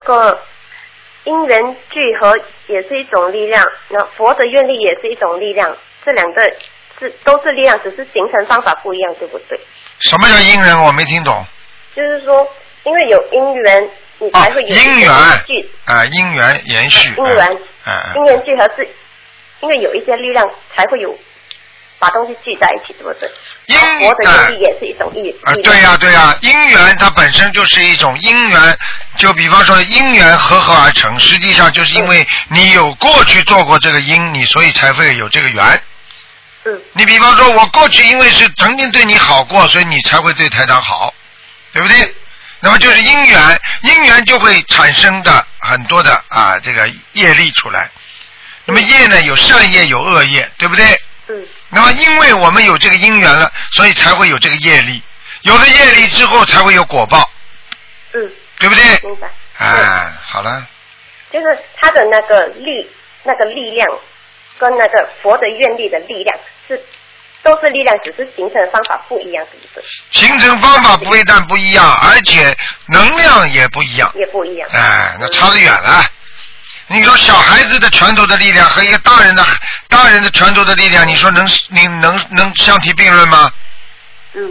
个因缘聚合也是一种力量，那佛的愿力也是一种力量，这两个都是力量，只是形成方法不一样，对不对？ 什么叫因缘？我没听懂。 就是说，因为有因缘，你才会有因缘聚因缘延续。 因缘聚合是因为有一些力量才会有把东西聚在一起，对不对？佛的愿力也是一种力量。 对呀，因缘它本身就是一种因缘，就比方说因缘合而成，实际上就是因为你有过去做过这个因，你所以才会有这个缘。你比方说我过去因为是曾经对你好过，所以你才会对台长好，对不对？那么就是因缘，因缘就会产生的很多的这个业力出来。那么业呢，有善业有恶业，对不对？那么因为我们有这个因缘了，所以才会有这个业力，有了业力之后才会有果报。对不对？ 明白。 好了。 就是他的那个力量跟那个佛的愿力的力量都是力量，只是形成方法不一样，是不是？ 形成方法不但不一样，而且能量也不一样。 也不一样。 那差得远了。你说小孩子的拳头的力量和一个大人的拳头的力量，你说能相提并论吗？